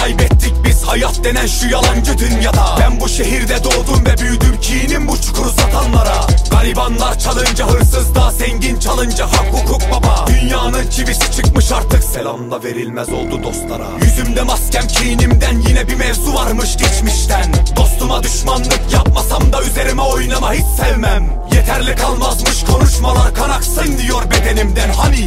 kaybettik biz hayat denen şu yalancı dünyada. Ben bu şehirde doğdum ve büyüdüm, kinim bu çukuru satanlara. Garibanlar çalınca hırsız da, zengin çalınca hak hukuk baba. Dünyanın çivisi çıkmış artık, selam da verilmez oldu dostlara. Yüzümde maskem kinimden, yine bir mevzu varmış geçmişten. Dostuma düşmanlık yapmasam da üzerime oynama hiç sevmem. Yeterli kalmazmış konuşmalar, kan aksın diyor bedenimden hani.